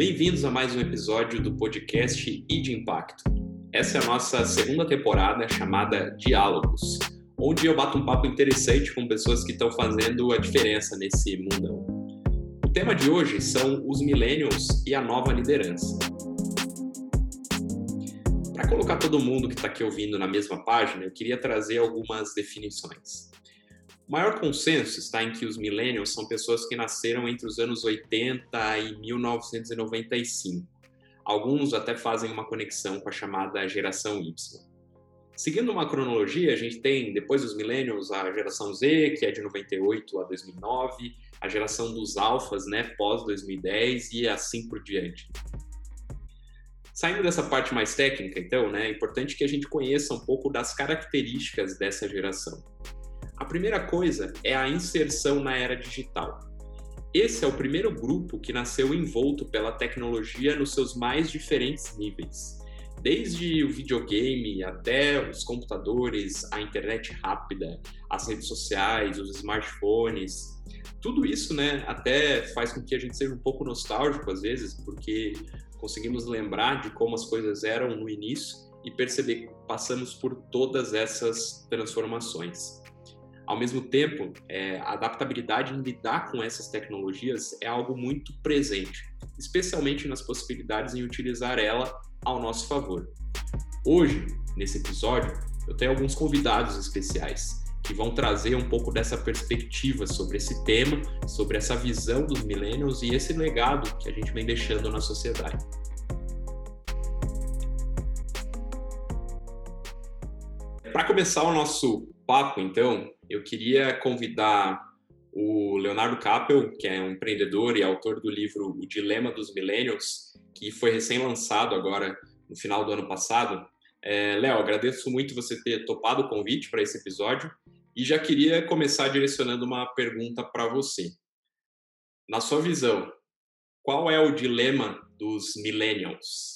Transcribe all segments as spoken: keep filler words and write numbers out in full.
Bem-vindos a mais um episódio do podcast I de Impacto. Essa é a nossa segunda temporada chamada Diálogos, onde eu bato um papo interessante com pessoas que estão fazendo a diferença nesse mundão. O tema de hoje são os millennials e a nova liderança. Para colocar todo mundo que está aqui ouvindo na mesma página, eu queria trazer algumas definições. O maior consenso está em que os millennials são pessoas que nasceram entre os anos oitenta e mil novecentos e noventa e cinco. Alguns até fazem uma conexão com a chamada geração Y. Seguindo uma cronologia, a gente tem, depois dos millennials, a geração Z, que é de noventa e oito a dois mil e nove, a geração dos alfas, né, pós dois mil e dez e assim por diante. Saindo dessa parte mais técnica, então, né, é importante que a gente conheça um pouco das características dessa geração. A primeira coisa é a inserção na era digital. Esse é o primeiro grupo que nasceu envolto pela tecnologia nos seus mais diferentes níveis. Desde o videogame até os computadores, a internet rápida, as redes sociais, os smartphones. Tudo isso, né, até faz com que a gente seja um pouco nostálgico às vezes, porque conseguimos lembrar de como as coisas eram no início e perceber que passamos por todas essas transformações. Ao mesmo tempo, é, a adaptabilidade em lidar com essas tecnologias é algo muito presente, especialmente nas possibilidades em utilizar ela ao nosso favor. Hoje, nesse episódio, eu tenho alguns convidados especiais que vão trazer um pouco dessa perspectiva sobre esse tema, sobre essa visão dos millennials e esse legado que a gente vem deixando na sociedade. Para começar o nosso papo, então, eu queria convidar o Leonardo Kappel, que é um empreendedor e autor do livro O Dilema dos Millennials, que foi recém-lançado agora no final do ano passado. É, Léo, agradeço muito você ter topado o convite para esse episódio e já queria começar direcionando uma pergunta para você. Na sua visão, qual é o dilema dos millennials?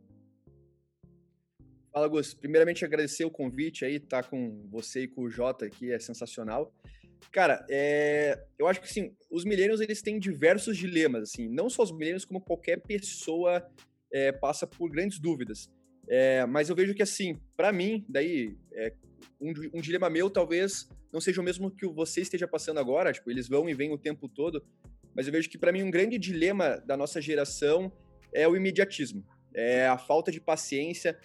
Fala, Gus. Primeiramente, agradecer o convite aí, tá com você e com o Jota aqui, é sensacional. Cara, é... eu acho que, assim, os millennials, eles têm diversos dilemas, assim, não só os millennials, como qualquer pessoa é, passa por grandes dúvidas. É, mas eu vejo que, assim, para mim, daí, é, um, um dilema meu talvez não seja o mesmo que você esteja passando agora, tipo, eles vão e vêm o tempo todo, mas eu vejo que, para mim, um grande dilema da nossa geração é o imediatismo, é a falta de paciência.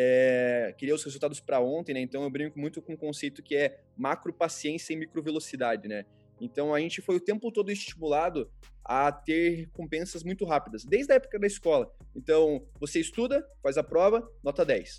É, queria os resultados para ontem, né? Então eu brinco muito com um conceito que é macro paciência e micro velocidade, né? Então a gente foi o tempo todo estimulado a ter recompensas muito rápidas, desde a época da escola. Então você estuda, faz a prova, nota dez.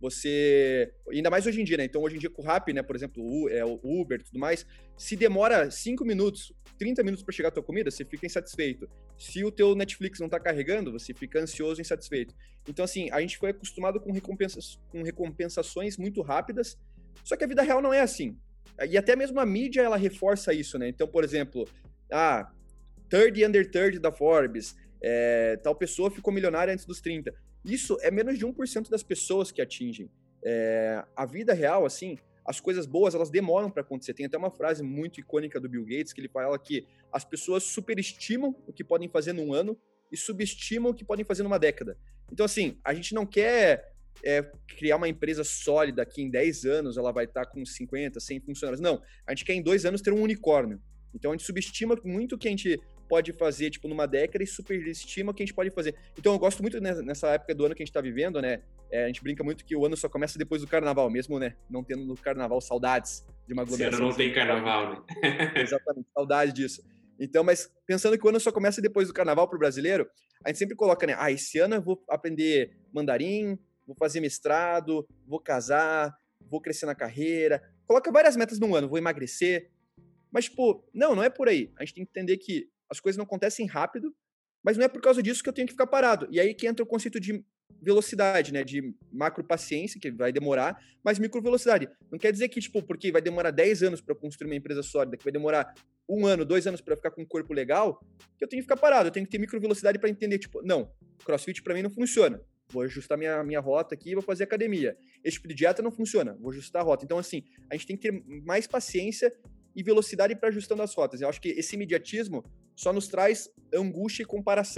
Você, ainda mais hoje em dia, né? Então hoje em dia com o Rappi, né? Por exemplo, o, é, o Uber e tudo mais, se demora cinco minutos, trinta minutos para chegar a tua comida, você fica insatisfeito. Se o teu Netflix não tá carregando, você fica ansioso e insatisfeito. Então, assim, a gente foi acostumado com, recompensas, com recompensações muito rápidas, só que a vida real não é assim. E até mesmo a mídia, ela reforça isso, né? Então, por exemplo, ah, trinta under trinta da Forbes, é, tal pessoa ficou milionária antes dos trinta. Isso é menos de um por cento das pessoas que atingem. É, a vida real, assim, as coisas boas, elas demoram para acontecer. Tem até uma frase muito icônica do Bill Gates, que ele fala que as pessoas superestimam o que podem fazer num ano e subestimam o que podem fazer numa década. Então, assim, a gente não quer é, criar uma empresa sólida que em dez anos ela vai estar com cinquenta, cem funcionários. Não, a gente quer em dois anos ter um unicórnio. Então, a gente subestima muito o que a gente pode fazer, tipo, numa década e superestima o que a gente pode fazer. Então, eu gosto muito nessa época do ano que a gente tá vivendo, né? É, a gente brinca muito que o ano só começa depois do carnaval, mesmo, né? Não tendo no carnaval saudades de uma aglomeração. Esse ano não tem carnaval, né? Exatamente, saudade disso. Então, mas pensando que o ano só começa depois do carnaval pro brasileiro, a gente sempre coloca, né? Ah, esse ano eu vou aprender mandarim, vou fazer mestrado, vou casar, vou crescer na carreira. Coloca várias metas num ano, vou emagrecer. Mas, tipo, não, não é por aí. A gente tem que entender que as coisas não acontecem rápido, mas não é por causa disso que eu tenho que ficar parado. E aí que entra o conceito de velocidade, né? De macro paciência, que vai demorar, mas micro velocidade. Não quer dizer que, tipo, porque vai demorar dez anos para construir uma empresa sólida, que vai demorar um ano, dois anos para ficar com um corpo legal, que eu tenho que ficar parado. Eu tenho que ter micro velocidade para entender, tipo, não, CrossFit para mim não funciona. Vou ajustar minha, minha rota aqui e vou fazer academia. Esse tipo de dieta não funciona, vou ajustar a rota. Então, assim, a gente tem que ter mais paciência e velocidade para ajustando as rotas. Eu acho que esse imediatismo só nos traz angústia e comparação. Então,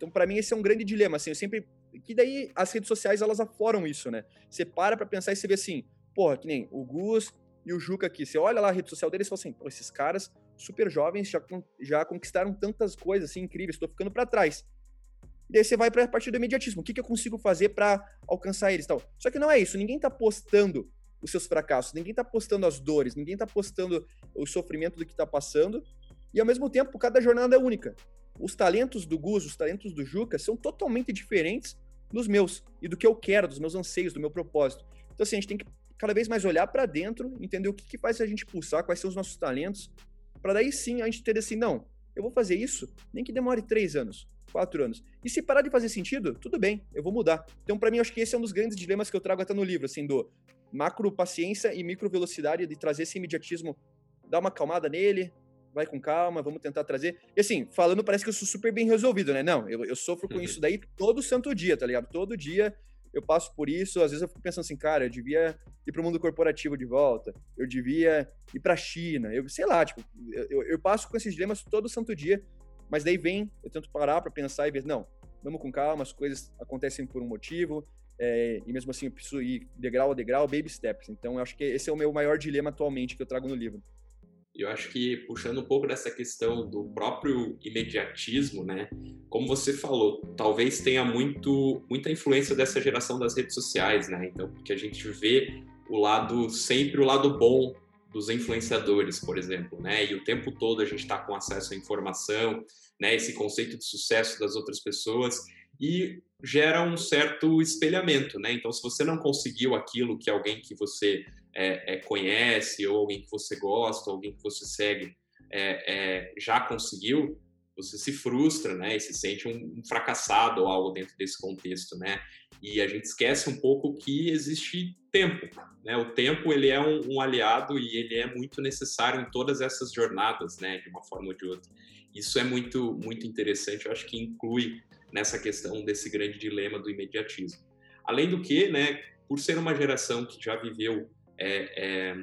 Então, para mim, esse é um grande dilema, assim, eu sempre... Que daí as redes sociais, elas afloram isso, né? Você para pra pensar e você vê assim, porra, que nem o Gus e o Juca aqui, você olha lá a rede social deles e fala assim, pô, esses caras super jovens já, já conquistaram tantas coisas, assim, incríveis, tô ficando pra trás. E daí você vai pra partir do imediatismo, o que, que eu consigo fazer pra alcançar eles e tal. Só que não é isso, ninguém tá postando os seus fracassos, ninguém tá postando as dores, ninguém tá postando o sofrimento do que tá passando, e ao mesmo tempo, cada jornada é única. Os talentos do Gus, os talentos do Juca são totalmente diferentes dos meus, e do que eu quero, dos meus anseios, do meu propósito. Então, assim, a gente tem que cada vez mais olhar para dentro, entender o que, que faz a gente pulsar, quais são os nossos talentos, para daí sim a gente ter assim, não, eu vou fazer isso, nem que demore três anos, quatro anos. E se parar de fazer sentido, tudo bem, eu vou mudar. Então, para mim, eu acho que esse é um dos grandes dilemas que eu trago até no livro, assim, do macro paciência e micro velocidade, de trazer esse imediatismo, dar uma acalmada nele, vai com calma, vamos tentar trazer. E assim, falando, parece que eu sou super bem resolvido, né? Não, eu, eu sofro com isso daí todo santo dia, tá ligado? Todo dia eu passo por isso, às vezes eu fico pensando assim, cara, eu devia ir pro mundo corporativo de volta, eu devia ir pra China, eu sei lá, tipo, eu, eu passo com esses dilemas todo santo dia, mas daí vem, eu tento parar pra pensar e ver, não, vamos com calma, as coisas acontecem por um motivo, é, e mesmo assim eu preciso ir degrau a degrau, baby steps. Então eu acho que esse é o meu maior dilema atualmente que eu trago no livro. Eu acho que, puxando um pouco dessa questão do próprio imediatismo, né? Como você falou, talvez tenha muito, muita influência dessa geração das redes sociais, né? Então, porque a gente vê o lado, sempre o lado bom dos influenciadores, por exemplo, né? E o tempo todo a gente está com acesso à informação, né? Esse conceito de sucesso das outras pessoas, e gera um certo espelhamento, né? Então, se você não conseguiu aquilo que alguém que você é, é, conhece, ou alguém que você gosta, ou alguém que você segue é, é, já conseguiu, você se frustra, né? E se sente um, um fracassado ou algo dentro desse contexto, né? E a gente esquece um pouco que existe tempo, né? O tempo, ele é um, um aliado e ele é muito necessário em todas essas jornadas, né? De uma forma ou de outra. Isso é muito, muito interessante, eu acho que inclui nessa questão desse grande dilema do imediatismo. Além do que, né, por ser uma geração que já viveu é, é,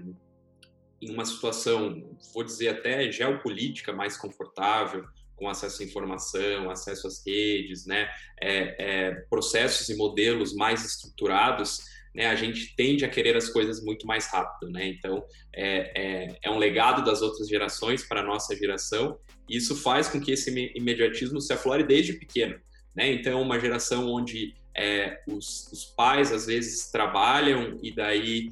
em uma situação, vou dizer até geopolítica mais confortável, com acesso à informação, acesso às redes, né, é, é, processos e modelos mais estruturados, né, a gente tende a querer as coisas muito mais rápido, né? Então, é, é, é um legado das outras gerações para a nossa geração, e isso faz com que esse imediatismo se aflore desde pequeno, né? Então, uma geração onde é, os, os pais, às vezes, trabalham e daí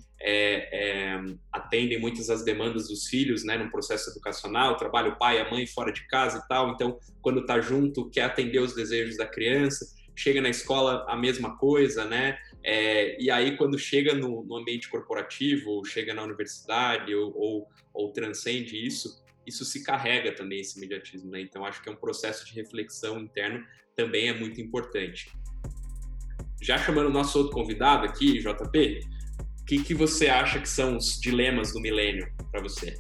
é, é, atendem muitas das demandas dos filhos, né, no processo educacional, trabalha o pai e a mãe fora de casa e tal, então, quando está junto, quer atender os desejos da criança, chega na escola, a mesma coisa, né? É, e aí, quando chega no, no ambiente corporativo, ou chega na universidade, ou, ou, ou transcende isso, isso se carrega também, esse imediatismo, né? Então, acho que é um processo de reflexão interno também é muito importante. Já chamando o nosso outro convidado aqui, J P, o que, que você acha que são os dilemas do milênio para você?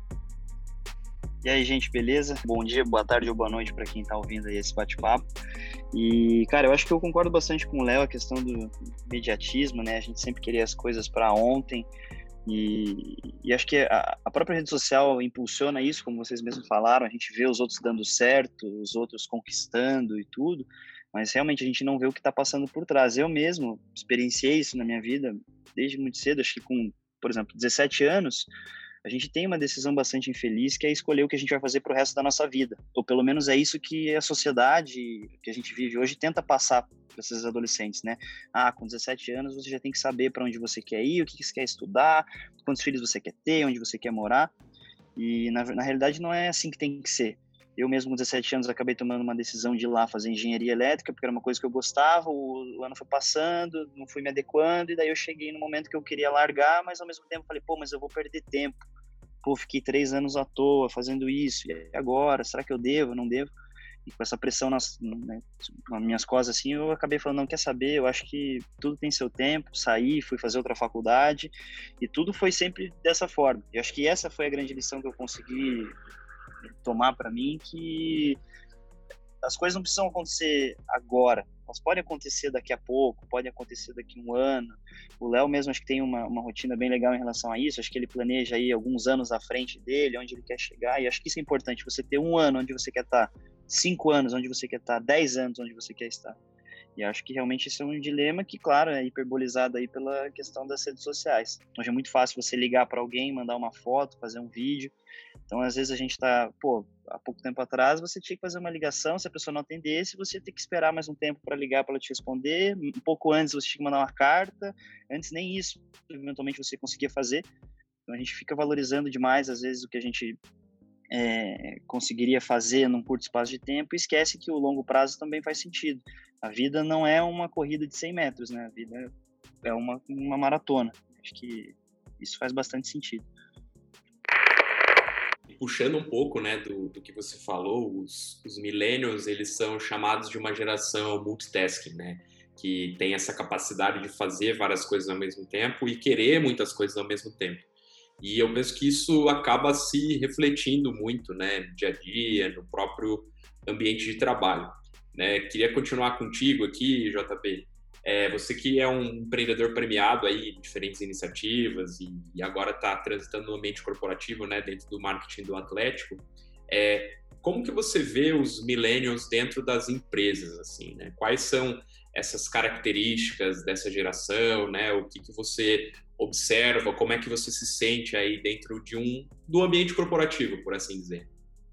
E aí, gente, beleza? Bom dia, boa tarde ou boa noite para quem está ouvindo aí esse bate-papo. E, cara, eu acho que eu concordo bastante com o Léo, a questão do imediatismo, né? A gente sempre queria as coisas para ontem. E, e acho que a, a própria rede social impulsiona isso, como vocês mesmos falaram. A gente vê os outros dando certo, os outros conquistando e tudo, mas realmente a gente não vê o que está passando por trás. Eu mesmo experienciei isso na minha vida desde muito cedo. Acho que com, por exemplo, dezessete anos, a gente tem uma decisão bastante infeliz, que é escolher o que a gente vai fazer para o resto da nossa vida. Ou pelo menos é isso que a sociedade que a gente vive hoje tenta passar para esses adolescentes, né? Ah, com dezessete anos você já tem que saber para onde você quer ir, o que você quer estudar, quantos filhos você quer ter, onde você quer morar. E na, na realidade não é assim que tem que ser. Eu mesmo com dezessete anos acabei tomando uma decisão de ir lá fazer engenharia elétrica, porque era uma coisa que eu gostava, o, o ano foi passando, não fui me adequando, e daí eu cheguei no momento que eu queria largar, mas ao mesmo tempo falei, pô, mas eu vou perder tempo. Pô, fiquei três anos à toa fazendo isso, e agora? Será que eu devo, não devo? E com essa pressão nas, né, nas minhas costas, assim, eu acabei falando, não, quer saber, eu acho que tudo tem seu tempo, saí, fui fazer outra faculdade, e tudo foi sempre dessa forma. Eu acho que essa foi a grande lição que eu consegui tomar para mim, que as coisas não precisam acontecer agora, elas podem acontecer daqui a pouco, podem acontecer daqui a um ano. O Léo mesmo acho que tem uma, uma rotina bem legal em relação a isso, acho que ele planeja aí alguns anos à frente dele, onde ele quer chegar, e acho que isso é importante, você ter um ano onde você quer estar cinco anos onde você quer estar, dez anos onde você quer estar. E acho que realmente esse é um dilema que, claro, é hiperbolizado aí pela questão das redes sociais. Hoje é muito fácil você ligar para alguém, mandar uma foto, fazer um vídeo. Então, às vezes a gente tá, pô, há pouco tempo atrás você tinha que fazer uma ligação, se a pessoa não atendesse, você tem que esperar mais um tempo para ligar para ela te responder. Um pouco antes você tinha que mandar uma carta, antes nem isso, eventualmente você conseguia fazer. Então a gente fica valorizando demais, às vezes, o que a gente é, conseguiria fazer num curto espaço de tempo e esquece que o longo prazo também faz sentido. A vida não é uma corrida de cem metros, né? A vida é uma, uma maratona. Acho que isso faz bastante sentido. Puxando um pouco, né, do, do que você falou, os, os millennials, eles são chamados de uma geração multitasking, né, que tem essa capacidade de fazer várias coisas ao mesmo tempo e querer muitas coisas ao mesmo tempo. E eu penso que isso acaba se refletindo muito, né, no dia a dia, no próprio ambiente de trabalho, né. Queria continuar contigo aqui, J P. É, você que é um empreendedor premiado aí em diferentes iniciativas e, e agora está transitando no ambiente corporativo, né, dentro do marketing do Atlético, é, como que você vê os millennials dentro das empresas, assim, né? Quais são essas características dessa geração, né? O que que você observa, como é que você se sente aí dentro de um do ambiente corporativo, por assim dizer?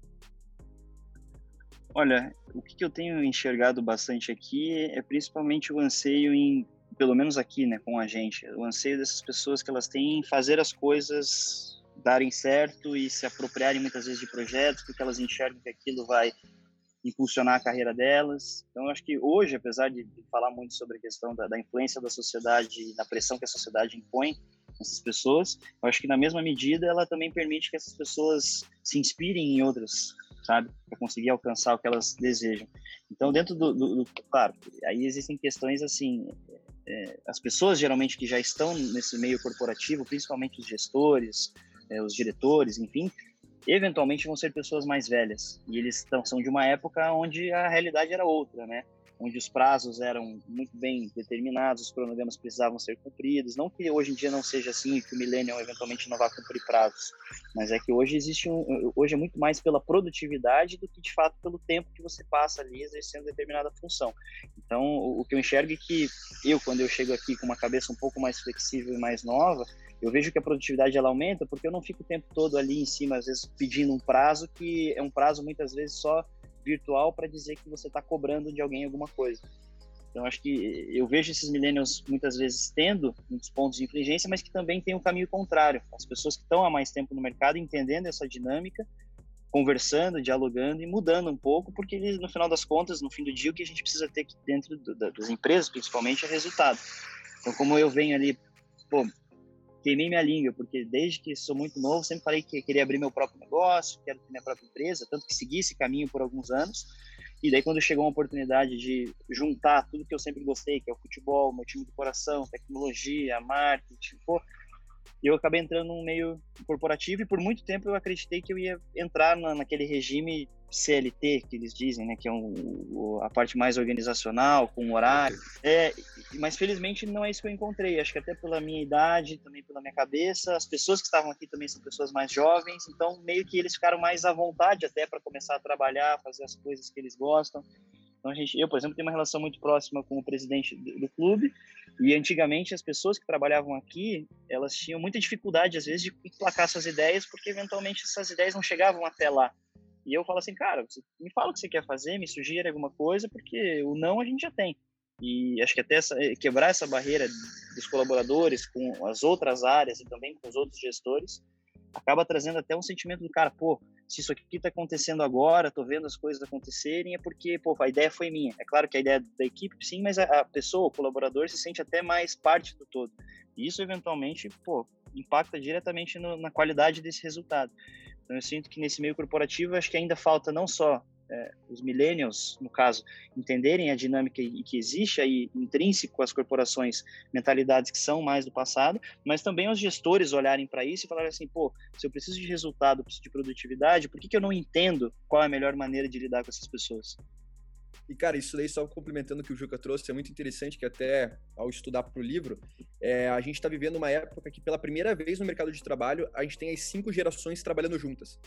Olha, o que eu tenho enxergado bastante aqui é principalmente o anseio em, pelo menos aqui, né, com a gente, o anseio dessas pessoas que elas têm em fazer as coisas darem certo e se apropriarem muitas vezes de projetos, porque elas enxergam que aquilo vai impulsionar a carreira delas. Então, eu acho que hoje, apesar de falar muito sobre a questão da, da influência da sociedade, da pressão que a sociedade impõe nessas pessoas, eu acho que na mesma medida ela também permite que essas pessoas se inspirem em outras, sabe, para conseguir alcançar o que elas desejam. Então, dentro do, do, do claro, aí existem questões assim, é, as pessoas geralmente que já estão nesse meio corporativo, principalmente os gestores, é, os diretores, enfim, eventualmente vão ser pessoas mais velhas, e eles tão, são de uma época onde a realidade era outra, né? Onde os prazos eram muito bem determinados, os cronogramas precisavam ser cumpridos. Não que hoje em dia não seja assim, que o millennial eventualmente não vá cumprir prazos, mas é que hoje existe um, hoje é muito mais pela produtividade do que de fato pelo tempo que você passa ali exercendo determinada função. Então, o, o que eu enxergo é que eu, quando eu chego aqui com uma cabeça um pouco mais flexível e mais nova, eu vejo que a produtividade ela aumenta porque eu não fico o tempo todo ali em cima, às vezes pedindo um prazo que é um prazo muitas vezes só virtual para dizer que você está cobrando de alguém alguma coisa. Então, acho que eu vejo esses millennials muitas vezes tendo muitos pontos de influência, mas que também tem um caminho contrário. As pessoas que estão há mais tempo no mercado entendendo essa dinâmica, conversando, dialogando e mudando um pouco, porque eles, no final das contas, no fim do dia, o que a gente precisa ter aqui dentro do, da, das empresas, principalmente, é resultado. Então, como eu venho ali, pô, queimei minha língua, porque desde que sou muito novo, sempre falei que queria abrir meu próprio negócio, quero ter minha própria empresa, tanto que segui esse caminho por alguns anos. E daí, quando chegou uma oportunidade de juntar tudo que eu sempre gostei, que é o futebol, meu time do coração, tecnologia, marketing, pô, eu acabei entrando num meio corporativo e por muito tempo eu acreditei que eu ia entrar na, naquele regime C L T, que eles dizem, né, que é um, a parte mais organizacional, com horário. É, mas felizmente não é isso que eu encontrei. Acho que até pela minha idade, também pela minha cabeça, as pessoas que estavam aqui também são pessoas mais jovens, então meio que eles ficaram mais à vontade até para começar a trabalhar, fazer as coisas que eles gostam. Então, a gente, eu, por exemplo, tenho uma relação muito próxima com o presidente do, do clube, e antigamente as pessoas que trabalhavam aqui, elas tinham muita dificuldade, às vezes, de emplacar suas ideias, porque eventualmente essas ideias não chegavam até lá. E eu falo assim, cara, você me fala o que você quer fazer, me sugira alguma coisa, porque o não a gente já tem. E acho que até essa, quebrar essa barreira dos colaboradores com as outras áreas e também com os outros gestores, acaba trazendo até um sentimento do cara, pô, se isso aqui está acontecendo agora, tô vendo as coisas acontecerem, é porque, pô, a ideia foi minha. É claro que a ideia é da equipe, sim, mas a, a pessoa, o colaborador, se sente até mais parte do todo. E isso, eventualmente, pô, impacta diretamente no, na qualidade desse resultado. Então, eu sinto que nesse meio corporativo, acho que ainda falta não só é, os millennials, no caso, entenderem a dinâmica e que existe aí intrínseco às corporações, mentalidades que são mais do passado, mas também os gestores olharem para isso e falarem assim, pô, se eu preciso de resultado, preciso de produtividade, por que que eu não entendo qual é a melhor maneira de lidar com essas pessoas? E, cara, isso daí, só complementando o que o Juca trouxe, é muito interessante que até ao estudar para o livro, é, a gente está vivendo uma época que, pela primeira vez no mercado de trabalho, a gente tem as cinco gerações trabalhando juntas.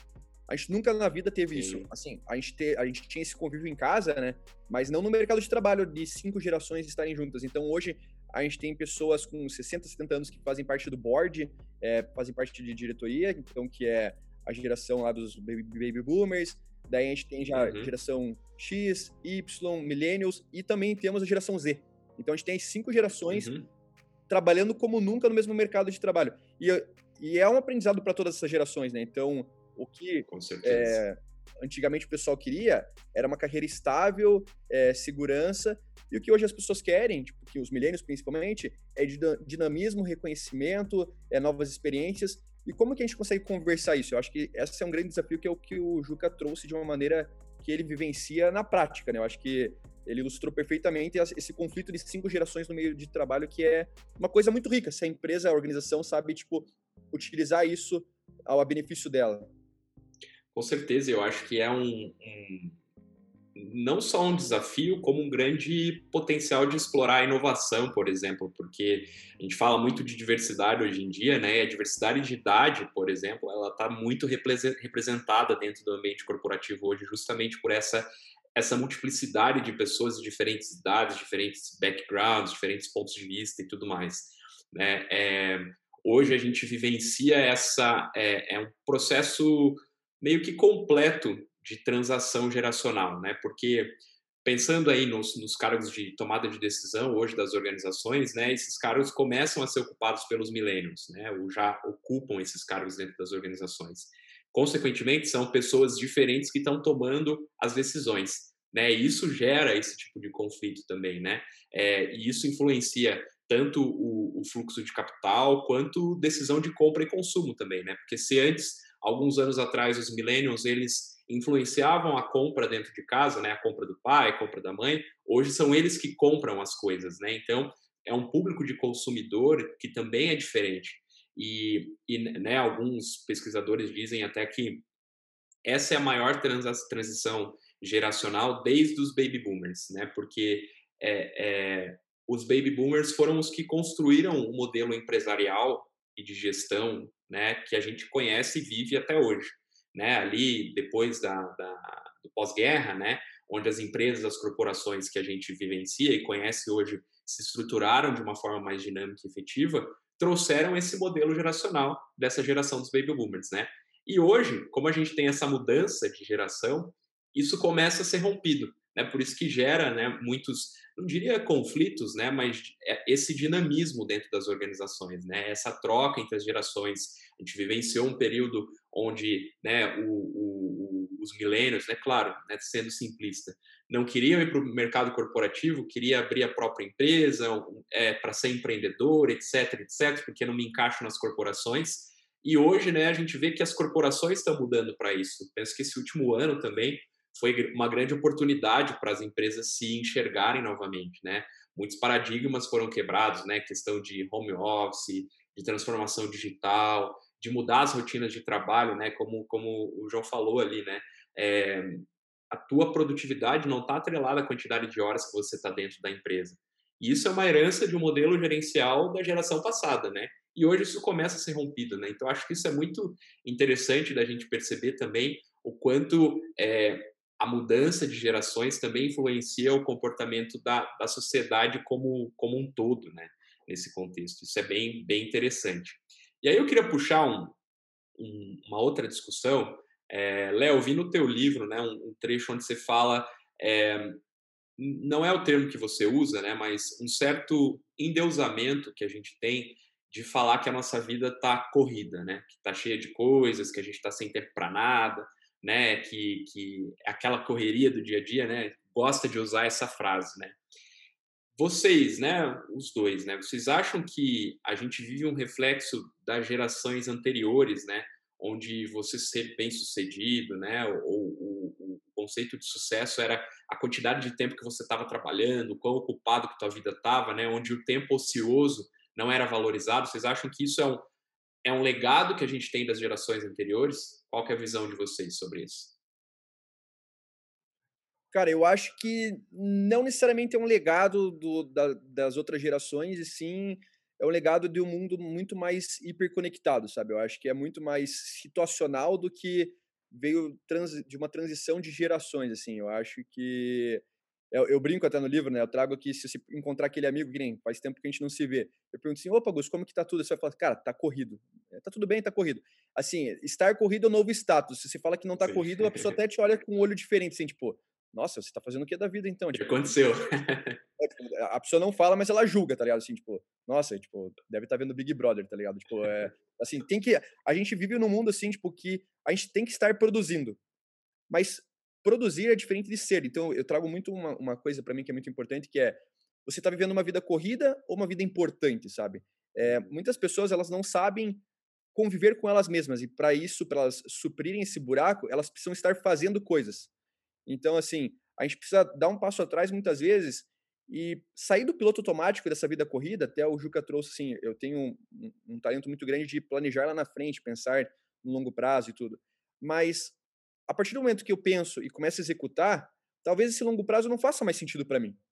A gente nunca na vida teve Sim. isso. Assim, a gente, te, a gente tinha esse convívio em casa, né? Mas não no mercado de trabalho de cinco gerações estarem juntas. Então, hoje, a gente tem pessoas com sessenta, setenta anos que fazem parte do board, é, fazem parte de diretoria, então, que é a geração lá dos baby, baby boomers. Daí a gente tem já a Uhum. geração X, Y, millennials, e também temos a geração Z. Então, a gente tem as cinco gerações Uhum. trabalhando como nunca no mesmo mercado de trabalho. E, e é um aprendizado para todas essas gerações, né? Então, o que Com certeza. é, antigamente o pessoal queria era uma carreira estável, é, segurança, e o que hoje as pessoas querem, tipo, que os milênios principalmente, é dinamismo, reconhecimento, é, novas experiências. E como que a gente consegue conversar isso? Eu acho que esse é um grande desafio, que é o que o Juca trouxe de uma maneira que ele vivencia na prática, né? Eu acho que ele ilustrou perfeitamente esse conflito de cinco gerações no meio de trabalho, que é uma coisa muito rica, se a empresa, a organização sabe, tipo, utilizar isso ao benefício dela. Com certeza, eu acho que é um, um não só um desafio, como um grande potencial de explorar a inovação, por exemplo, porque a gente fala muito de diversidade hoje em dia, né? E a diversidade de idade, por exemplo, ela está muito representada dentro do ambiente corporativo hoje, justamente por essa essa multiplicidade de pessoas de diferentes idades, diferentes backgrounds, diferentes pontos de vista e tudo mais, né? É, hoje a gente vivencia essa é, é um processo meio que completo de transação geracional, né? Porque pensando aí nos, nos cargos de tomada de decisão hoje das organizações, né? Esses cargos começam a ser ocupados pelos millennials, né? Ou já ocupam esses cargos dentro das organizações. Consequentemente, são pessoas diferentes que estão tomando as decisões, né? E isso gera esse tipo de conflito também, né? É, e isso influencia tanto o, o fluxo de capital quanto decisão de compra e consumo também, né? Porque se antes, alguns anos atrás, os millennials, eles influenciavam a compra dentro de casa, né? A compra do pai, a compra da mãe. Hoje são eles que compram as coisas, né? Então, é um público de consumidor que também é diferente. E, e né, alguns pesquisadores dizem até que essa é a maior transa, transição geracional desde os baby boomers, né? Porque é, é, os baby boomers foram os que construíram o modelo empresarial e de gestão, né, que a gente conhece e vive até hoje, né? Ali depois da, da do pós-guerra, né, onde as empresas, as corporações que a gente vivencia e conhece hoje se estruturaram de uma forma mais dinâmica e efetiva, trouxeram esse modelo geracional dessa geração dos baby boomers, né? E hoje, como a gente tem essa mudança de geração, isso começa a ser rompido, né? Por isso que gera, né, muitos, não diria conflitos, né, mas esse dinamismo dentro das organizações, né? Essa troca entre as gerações. A gente vivenciou um período onde, né, o, o, os milênios, né, claro, né, sendo simplista, não queriam ir para o mercado corporativo, queria abrir a própria empresa, é, para ser empreendedor, etc, etc, porque não me encaixo nas corporações. E hoje, né, a gente vê que as corporações estão mudando para isso. Penso que esse último ano também foi uma grande oportunidade para as empresas se enxergarem novamente, né? Muitos paradigmas foram quebrados, né? Questão de home office, de transformação digital, de mudar as rotinas de trabalho, né? Como, como o João falou ali, né? É, a tua produtividade não está atrelada à quantidade de horas que você está dentro da empresa. E isso é uma herança de um modelo gerencial da geração passada, né? E hoje isso começa a ser rompido, né? Então, acho que isso é muito interessante da gente perceber também o quanto é, a mudança de gerações também influencia o comportamento da, da sociedade como, como um todo, né? Nesse contexto. Isso é bem, bem interessante. E aí eu queria puxar um, um, uma outra discussão. É, Léo, vi no teu livro, né, um, um trecho onde você fala... É, não é o termo que você usa, né, mas um certo endeusamento que a gente tem de falar que a nossa vida está corrida, né, que está cheia de coisas, que a gente está sem tempo para nada, né, que, que aquela correria do dia a dia, né, gosta de usar essa frase, né. Vocês, né, os dois, né, vocês acham que a gente vive um reflexo das gerações anteriores, né, onde você ser bem-sucedido, né, ou, ou, o conceito de sucesso era a quantidade de tempo que você estava trabalhando, quão ocupado que tua vida estava, né, onde o tempo ocioso não era valorizado? Vocês acham que isso é um, é um legado que a gente tem das gerações anteriores? Qual que é a visão de vocês sobre isso? Cara, eu acho que não necessariamente é um legado do, da, das outras gerações, e sim é um legado de um mundo muito mais hiperconectado, sabe? Eu acho que é muito mais situacional do que veio trans, de uma transição de gerações, assim. Eu acho que eu, eu brinco até no livro, né? Eu trago aqui, se você encontrar aquele amigo que nem faz tempo que a gente não se vê, eu pergunto assim, opa, Gus, como que tá tudo? Você vai falar, cara, tá corrido. É, tá tudo bem, tá corrido. Assim, estar corrido é o novo status. Se você fala que não tá Sim. corrido, a pessoa até te olha com um olho diferente, assim, tipo, nossa, você tá fazendo o que da vida então? O que Tipo, aconteceu? é, tipo, a pessoa não fala, mas ela julga, tá ligado? Assim, tipo, nossa, tipo, deve estar vendo Big Brother, tá ligado? Tipo, é, assim, tem que, a gente vive num mundo assim, tipo, que a gente tem que estar produzindo, mas produzir é diferente de ser. Então, eu trago muito uma, uma coisa pra mim que é muito importante, que é, você tá vivendo uma vida corrida ou uma vida importante, sabe? É, Uhum. muitas pessoas, elas não sabem conviver com elas mesmas, e para isso, para elas suprirem esse buraco, elas precisam estar fazendo coisas. Então, assim, a gente precisa dar um passo atrás muitas vezes e sair do piloto automático dessa vida corrida. Até o Juca trouxe, assim, eu tenho um, um, um talento muito grande de planejar lá na frente, pensar no longo prazo e tudo. Mas, a partir do momento que eu penso e começo a executar, talvez esse longo prazo não faça mais sentido para mim.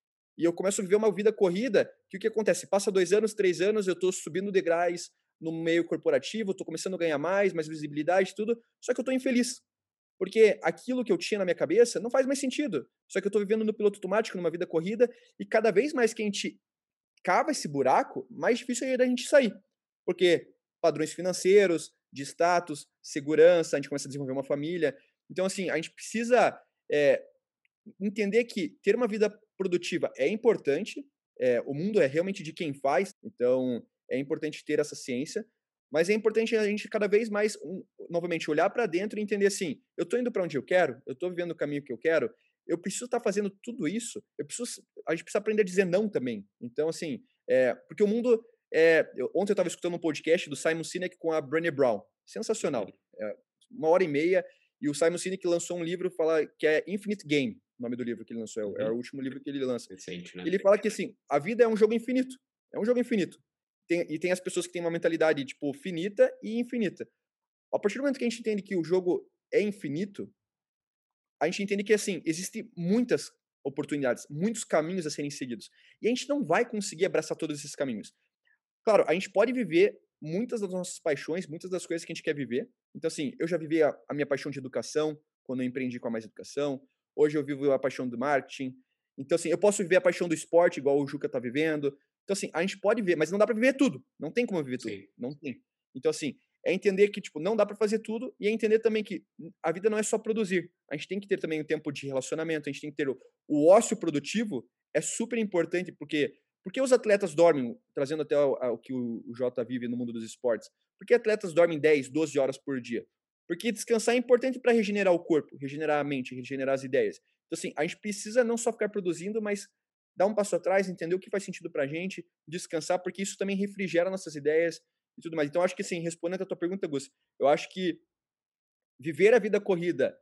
E eu começo a viver uma vida corrida, que o que acontece? Passa dois anos, três anos, eu estou subindo degraus no meio corporativo, estou começando a ganhar mais, mais visibilidade, tudo, só que eu estou infeliz. Porque aquilo que eu tinha na minha cabeça não faz mais sentido. Só que eu estou vivendo no piloto automático, numa vida corrida, e cada vez mais que a gente cava esse buraco, mais difícil é da gente sair. Porque padrões financeiros, de status, segurança, a gente começa a desenvolver uma família. Então, assim, a gente precisa é, entender que ter uma vida produtiva é importante, é, o mundo é realmente de quem faz, então é importante ter essa ciência, mas é importante a gente cada vez mais, um, novamente, olhar para dentro e entender assim, eu estou indo para onde eu quero, eu estou vivendo o caminho que eu quero, eu preciso estar tá fazendo tudo isso, eu preciso, a gente precisa aprender a dizer não também. Então, assim, é, porque o mundo, é, eu, ontem eu estava escutando um podcast do Simon Sinek com a Brené Brown, sensacional, é, uma hora e meia, e o Simon Sinek lançou um livro fala, que é Infinite Game, o nome do livro que ele lançou, uhum. É o último livro que ele lança. Recente, né? Ele fala que, assim, a vida é um jogo infinito. É um jogo infinito. Tem, e tem as pessoas que têm uma mentalidade, tipo, finita e infinita. A partir do momento que a gente entende que o jogo é infinito, a gente entende que, assim, existem muitas oportunidades, muitos caminhos a serem seguidos. E a gente não vai conseguir abraçar todos esses caminhos. Claro, a gente pode viver muitas das nossas paixões, muitas das coisas que a gente quer viver. Então, assim, eu já vivi a, a minha paixão de educação, quando eu empreendi com a Mais Educação. Hoje eu vivo a paixão do marketing. Então, assim, eu posso viver a paixão do esporte, igual o Juca tá vivendo. Então, assim, a gente pode viver, mas não dá para viver tudo. Não tem como viver tudo. Sim. Não tem. Então, assim, é entender que, tipo, não dá para fazer tudo e é entender também que a vida não é só produzir. A gente tem que ter também um tempo de relacionamento, a gente tem que ter o, o ócio produtivo, é super importante, porque por que os atletas dormem, trazendo até o, o que o, o Jota vive no mundo dos esportes? Por que atletas dormem dez, doze horas por dia? Porque descansar é importante para regenerar o corpo, regenerar a mente, regenerar as ideias. Então, assim, a gente precisa não só ficar produzindo, mas dar um passo atrás, entender o que faz sentido para a gente, descansar, porque isso também refrigera nossas ideias e tudo mais. Então, acho que, assim, respondendo a tua pergunta, Gus, eu acho que viver a vida corrida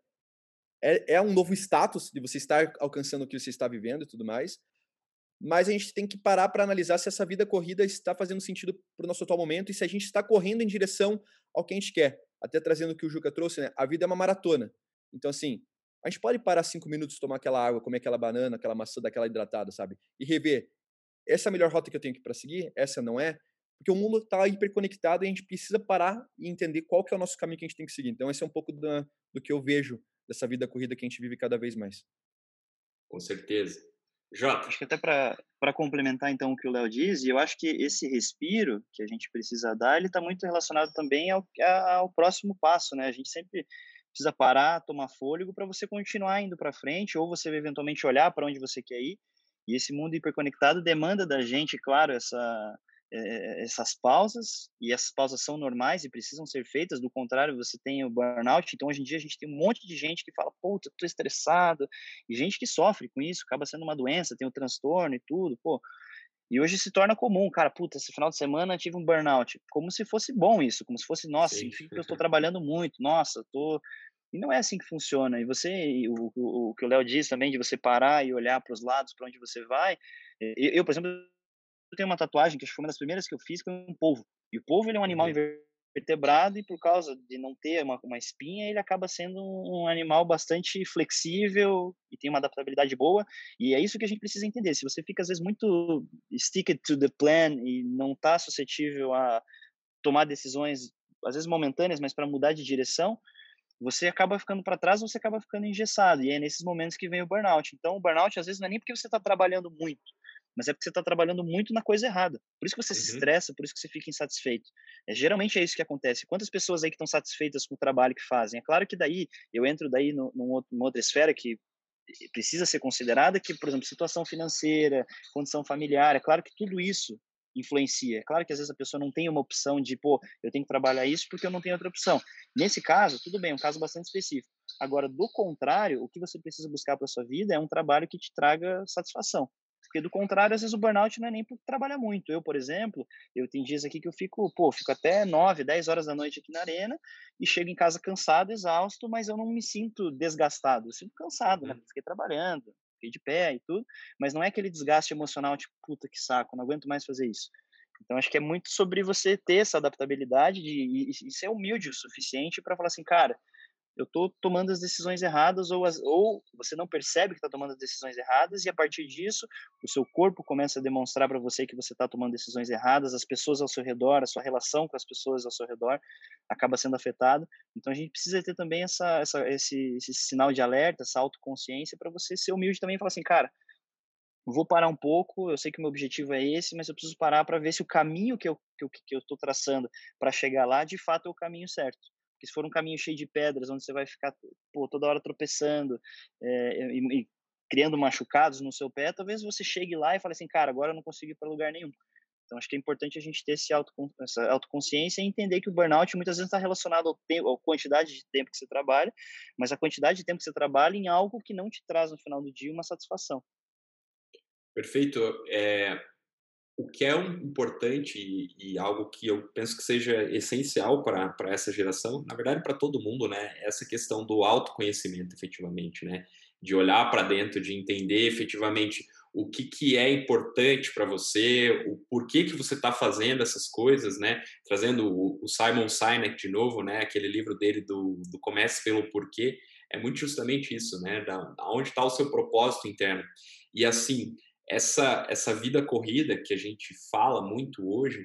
é, é um novo status de você estar alcançando o que você está vivendo e tudo mais, mas a gente tem que parar para analisar se essa vida corrida está fazendo sentido para o nosso atual momento e se a gente está correndo em direção ao que a gente quer. Até trazendo o que o Juca trouxe, né? A vida é uma maratona. Então, assim, a gente pode parar cinco minutos, tomar aquela água, comer aquela banana, aquela maçã daquela hidratada, sabe? E rever, essa é a melhor rota que eu tenho aqui para seguir? Essa não é? Porque o mundo está hiperconectado e a gente precisa parar e entender qual que é o nosso caminho que a gente tem que seguir. Então, esse é um pouco da, do que eu vejo dessa vida corrida que a gente vive cada vez mais. Com certeza. Jota. Acho que até para complementar então o que o Léo diz, eu acho que esse respiro que a gente precisa dar, ele está muito relacionado também ao, ao próximo passo, né? A gente sempre precisa parar, tomar fôlego para você continuar indo para frente, ou você eventualmente olhar para onde você quer ir. E esse mundo hiperconectado demanda da gente, claro, essa essas pausas, e essas pausas são normais e precisam ser feitas, do contrário, você tem o burnout. Então, hoje em dia, a gente tem um monte de gente que fala, pô, eu tô estressado, e gente que sofre com isso, acaba sendo uma doença, tem o transtorno e tudo, pô. E hoje se torna comum, cara, puta, esse final de semana tive um burnout, como se fosse bom isso, como se fosse, nossa, Sim. significa que eu estou trabalhando muito, nossa, tô... E não é assim que funciona. E você, o, o, o que o Léo diz também, de você parar e olhar para os lados, para onde você vai. Eu, eu, por exemplo, eu tenho uma tatuagem que acho que foi uma das primeiras que eu fiz, foi um polvo. E o polvo, ele é um animal Uhum. invertebrado, e por causa de não ter uma, uma espinha, ele acaba sendo um animal bastante flexível e tem uma adaptabilidade boa. E é isso que a gente precisa entender. Se você fica, às vezes, muito stick to the plan e não está suscetível a tomar decisões, às vezes momentâneas, mas para mudar de direção, você acaba ficando para trás, você acaba ficando engessado, e é nesses momentos que vem o burnout. Então, o burnout, às vezes, não é nem porque você está trabalhando muito, mas é porque você está trabalhando muito na coisa errada. Por isso que você se Uhum. estressa, por isso que você fica insatisfeito. É, geralmente é isso que acontece. Quantas pessoas aí que estão satisfeitas com o trabalho que fazem? É claro que daí, eu entro daí no, num outro, numa outra esfera que precisa ser considerada, que, por exemplo, situação financeira, condição familiar, é claro que tudo isso influencia. É claro que às vezes a pessoa não tem uma opção de, pô, eu tenho que trabalhar isso porque eu não tenho outra opção. Nesse caso, tudo bem, é um caso bastante específico. Agora, do contrário, o que você precisa buscar para sua vida é um trabalho que te traga satisfação. Porque do contrário, às vezes o burnout não é nem por trabalhar muito. Eu, por exemplo, eu tenho dias aqui que eu fico, pô, fico até nove, dez horas da noite aqui na arena e chego em casa cansado, exausto, mas eu não me sinto desgastado. Eu sinto cansado, né? Uhum. Porque fiquei trabalhando, fiquei de pé e tudo, mas não é aquele desgaste emocional, tipo, puta que saco, não aguento mais fazer isso. Então, acho que é muito sobre você ter essa adaptabilidade de, e, e ser humilde o suficiente para falar assim, cara, eu estou tomando as decisões erradas, ou, as, ou você não percebe que está tomando as decisões erradas, e a partir disso, o seu corpo começa a demonstrar para você que você está tomando decisões erradas, as pessoas ao seu redor, a sua relação com as pessoas ao seu redor acaba sendo afetada. Então, a gente precisa ter também essa, essa, esse, esse sinal de alerta, essa autoconsciência, para você ser humilde também e falar assim, cara, vou parar um pouco, eu sei que o meu objetivo é esse, mas eu preciso parar para ver se o caminho que eu que eu que eu estou traçando para chegar lá, de fato, é o caminho certo. Porque se for um caminho cheio de pedras, onde você vai ficar, pô, toda hora tropeçando, eh, e e criando machucados no seu pé, talvez você chegue lá e fale assim: "Cara, agora eu não consigo ir para lugar nenhum". Então acho que é importante a gente ter esse autocon essa autoconsciência e entender que o burnout muitas vezes está relacionado ao tempo, à quantidade de tempo que você trabalha, mas a quantidade de tempo que você trabalha em algo que não te traz no final do dia uma satisfação. Perfeito. É, o que é um importante e, e algo que eu penso que seja essencial para para essa geração, na verdade para todo mundo, né? Essa questão do autoconhecimento, efetivamente, né? De olhar para dentro, de entender efetivamente o que, que é importante para você, o porquê que você está fazendo essas coisas, né? Trazendo o, o Simon Sinek de novo, né? Aquele livro dele do, do Comece pelo Porquê, é muito justamente isso, né? Da, da onde está o seu propósito interno. E assim, essa, essa vida corrida que a gente fala muito hoje,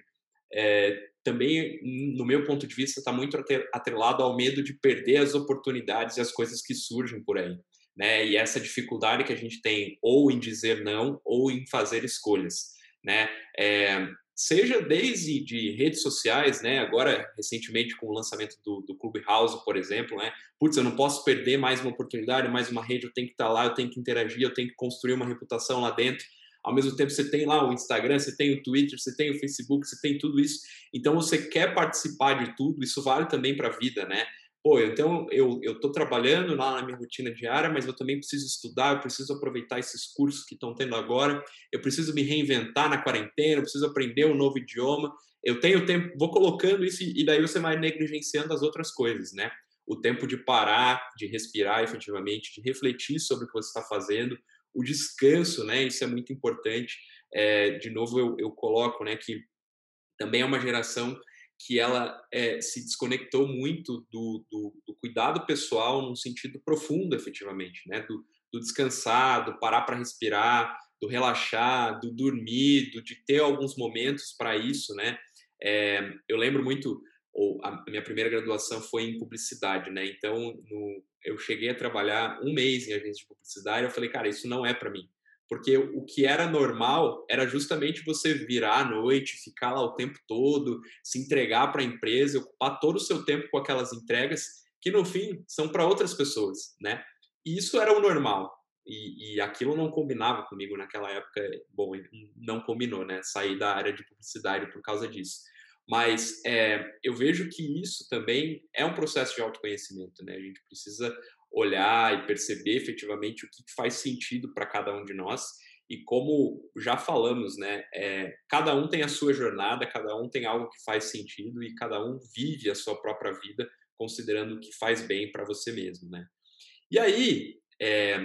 é, também, no meu ponto de vista, está muito atrelado ao medo de perder as oportunidades e as coisas que surgem por aí. Né? E essa dificuldade que a gente tem ou em dizer não ou em fazer escolhas. Né? É, seja desde de redes sociais, né? Agora, recentemente, com o lançamento do, do Clubhouse, por exemplo, né? Putz, eu não posso perder mais uma oportunidade, mais uma rede, eu tenho que estar lá, eu tenho que interagir, eu tenho que construir uma reputação lá dentro. Ao mesmo tempo, você tem lá o Instagram, você tem o Twitter, você tem o Facebook, você tem tudo isso. Então, você quer participar de tudo, isso vale também para a vida, né? Pô, então eu eu estou trabalhando lá na minha rotina diária, mas eu também preciso estudar, eu preciso aproveitar esses cursos que estão tendo agora, eu preciso me reinventar na quarentena, eu preciso aprender um novo idioma. Eu tenho tempo, vou colocando isso e daí você vai negligenciando as outras coisas, né? O tempo de parar, de respirar efetivamente, de refletir sobre o que você está fazendo, o descanso, né? Isso é muito importante. É, de novo, eu, eu coloco, né, que também é uma geração que ela é, se desconectou muito do, do, do cuidado pessoal num sentido profundo, efetivamente, né? Do, do descansar, do parar para respirar, do relaxar, do dormir, do, de ter alguns momentos para isso, né? É, eu lembro muito, ou a minha primeira graduação foi em publicidade, né? Então, no, eu cheguei a trabalhar um mês em agência de publicidade, eu falei, cara, isso não é para mim. Porque o que era normal era justamente você virar à noite, ficar lá o tempo todo, se entregar para a empresa, ocupar todo o seu tempo com aquelas entregas que, no fim, são para outras pessoas, né? E isso era o normal. E, e aquilo não combinava comigo naquela época. Bom, não combinou, né? Sair da área de publicidade por causa disso. Mas é, eu vejo que isso também é um processo de autoconhecimento, né? A gente precisa olhar e perceber efetivamente o que faz sentido para cada um de nós. E como já falamos, né, é, cada um tem a sua jornada, cada um tem algo que faz sentido e cada um vive a sua própria vida considerando o que faz bem para você mesmo, né? E aí, é,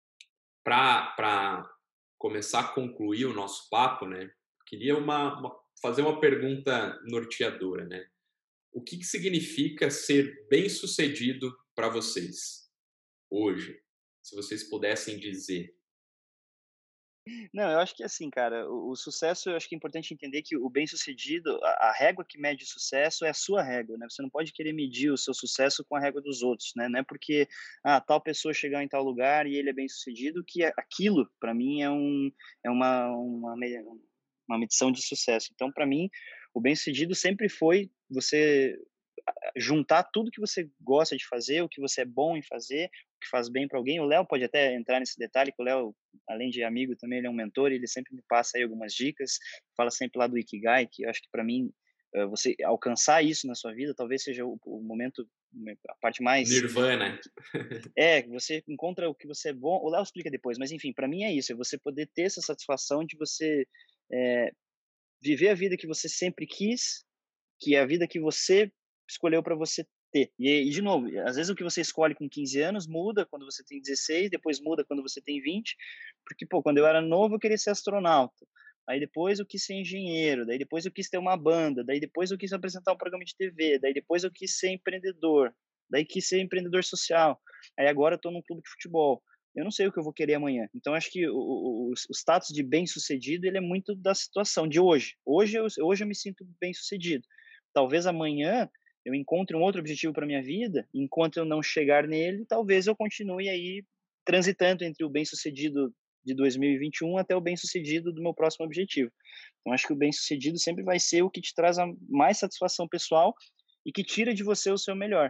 para começar a concluir o nosso papo, né, queria uma, uma, fazer uma pergunta norteadora, né? O que, que significa ser bem-sucedido para vocês? Hoje, se vocês pudessem dizer. Não, eu acho que assim, cara, o, o sucesso, eu acho que é importante entender que o bem-sucedido, a, a régua que mede o sucesso é a sua régua, né? Você não pode querer medir o seu sucesso com a régua dos outros, né? Não é porque, ah, tal pessoa chegou em tal lugar e ele é bem-sucedido que é- aquilo, para mim, é, um, é uma, uma, me- uma medição de sucesso. Então, para mim, o bem-sucedido sempre foi você juntar tudo que você gosta de fazer, o que você é bom em fazer, o que faz bem para alguém. O Léo pode até entrar nesse detalhe, que o Léo, além de amigo, também ele é um mentor, ele sempre me passa aí algumas dicas, fala sempre lá do Ikigai, que eu acho que para mim, eh, você alcançar isso na sua vida, talvez seja o, o momento, a parte mais... Nirvana. É, você encontra o que você é bom, o Léo explica depois, mas enfim, para mim é isso, é você poder ter essa satisfação de você é, viver a vida que você sempre quis, que é a vida que você escolheu para você ter. E, e, de novo, às vezes o que você escolhe com quinze anos muda quando você tem dezesseis, depois muda quando você tem vinte, porque, pô, quando eu era novo eu queria ser astronauta, aí depois eu quis ser engenheiro, daí depois eu quis ter uma banda, daí depois eu quis apresentar um programa de T V, daí depois eu quis ser empreendedor, daí quis ser empreendedor social, aí agora eu tô num clube de futebol. Eu não sei o que eu vou querer amanhã. Então, acho que o, o, o status de bem-sucedido, ele é muito da situação de hoje. Hoje eu, hoje eu me sinto bem-sucedido. Talvez amanhã eu encontre um outro objetivo para minha vida, enquanto eu não chegar nele, talvez eu continue aí transitando entre o bem-sucedido de dois mil e vinte e um até o bem-sucedido do meu próximo objetivo. Então, acho que o bem-sucedido sempre vai ser o que te traz a mais satisfação pessoal e que tira de você o seu melhor.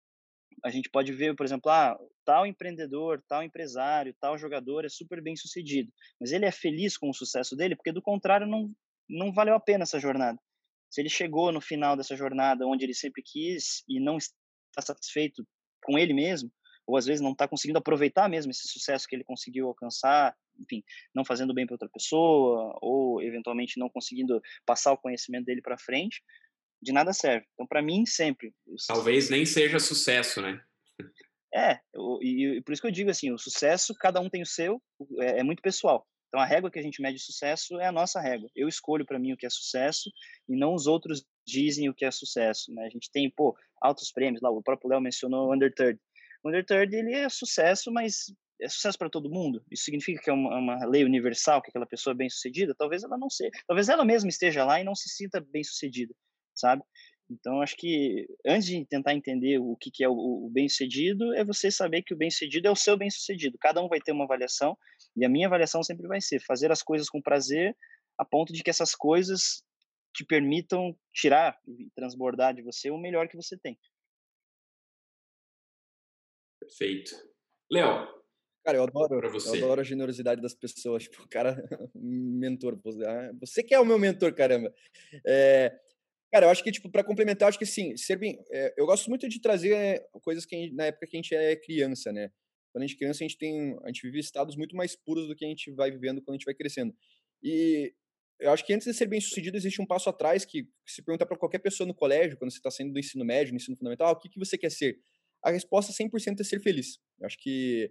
A gente pode ver, por exemplo, ah, tal empreendedor, tal empresário, tal jogador é super bem sucedido, mas ele é feliz com o sucesso dele, porque do contrário não, não valeu a pena essa jornada. Se ele chegou no final dessa jornada onde ele sempre quis e não está satisfeito com ele mesmo, ou às vezes não está conseguindo aproveitar mesmo esse sucesso que ele conseguiu alcançar, enfim, não fazendo bem para outra pessoa, ou eventualmente não conseguindo passar o conhecimento dele para frente, de nada serve. Então, para mim, sempre. Talvez nem seja sucesso, né? É, o, e, e por isso que eu digo assim, o sucesso, cada um tem o seu, é, é muito pessoal. Então, a régua que a gente mede sucesso é a nossa régua. Eu escolho para mim o que é sucesso e não os outros dizem o que é sucesso, né? A gente tem, pô, altos prêmios lá, o próprio Léo mencionou o Under thirty. O Under thirty, ele é sucesso, mas é sucesso para todo mundo? Isso significa que é uma, uma lei universal, que aquela pessoa é bem-sucedida? Talvez ela não seja. Talvez ela mesma esteja lá e não se sinta bem-sucedida, sabe? Então, acho que antes de tentar entender o que, que é o, o bem-sucedido, é você saber que o bem-sucedido é o seu bem-sucedido. Cada um vai ter uma avaliação, e a minha avaliação sempre vai ser fazer as coisas com prazer, a ponto de que essas coisas te permitam tirar e transbordar de você o melhor que você tem. Perfeito. Léo, Cara, eu adoro, para eu você. adoro a generosidade das pessoas. Tipo, o cara, mentor, você ah, você que é o meu mentor, caramba. É, cara, eu acho que, tipo, para complementar, eu acho que sim, ser bem. É, eu gosto muito de trazer é, coisas que a gente- na época que a gente é criança, né? Quando a gente é criança, a gente tem. A gente vive estados muito mais puros do que a gente vai vivendo quando a gente vai crescendo. E eu acho que antes de ser bem sucedido, existe um passo atrás que, que se perguntar para qualquer pessoa no colégio, quando você está saindo do ensino médio, no ensino fundamental, ah, o que, que você quer ser? A resposta cem por cento é ser feliz. Eu acho que.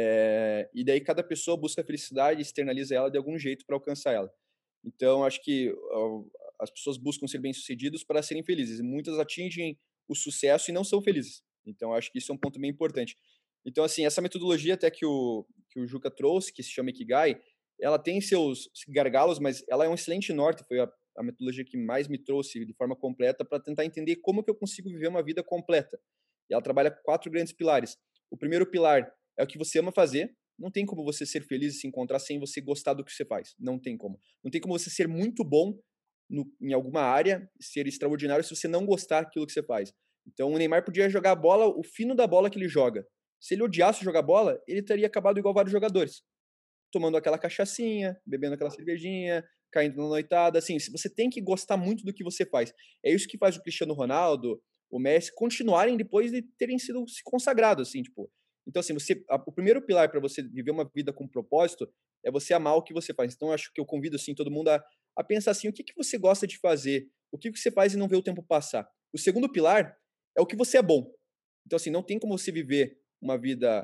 É, e daí cada pessoa busca a felicidade e externaliza ela de algum jeito para alcançar ela. Então, acho que ó, as pessoas buscam ser bem-sucedidos para serem felizes. E muitas atingem o sucesso e não são felizes. Então, acho que isso é um ponto bem importante. Então, assim, essa metodologia até que o, que o Juca trouxe, que se chama Ikigai, ela tem seus gargalos, mas ela é um excelente norte. Foi a, a metodologia que mais me trouxe de forma completa para tentar entender como que eu consigo viver uma vida completa. E ela trabalha com quatro grandes pilares. O primeiro pilar é o que você ama fazer. Não tem como você ser feliz e se encontrar sem você gostar do que você faz. Não tem como. Não tem como você ser muito bom no, em alguma área, ser extraordinário se você não gostar daquilo que você faz. Então o Neymar podia jogar a bola, o fino da bola que ele joga. Se ele odiasse jogar bola, ele teria acabado igual vários jogadores. Tomando aquela cachaçinha, bebendo aquela cervejinha, caindo na noitada. Assim, você tem que gostar muito do que você faz. É isso que faz o Cristiano Ronaldo, o Messi continuarem depois de terem sido se consagrados, assim, tipo. Então, assim, você, a, o primeiro pilar para você viver uma vida com propósito é você amar o que você faz. Então, eu acho que eu convido, assim, todo mundo a, a pensar assim, o que, que você gosta de fazer? O que, que você faz e não vê o tempo passar? O segundo pilar é o que você é bom. Então, assim, não tem como você viver uma vida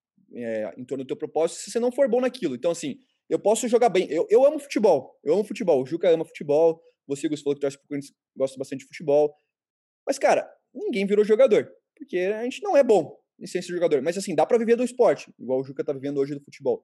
é, em torno do teu propósito se você não for bom naquilo. Então, assim, eu posso jogar bem. Eu, eu amo futebol. Eu amo futebol. O Juca ama futebol. Você, Gus, falou que torce pro Corinthians, gosta bastante de futebol. Mas, cara, ninguém virou jogador. Porque a gente não é bom em ser jogador. Mas, assim, dá pra viver do esporte. Igual o Juca tá vivendo hoje do futebol.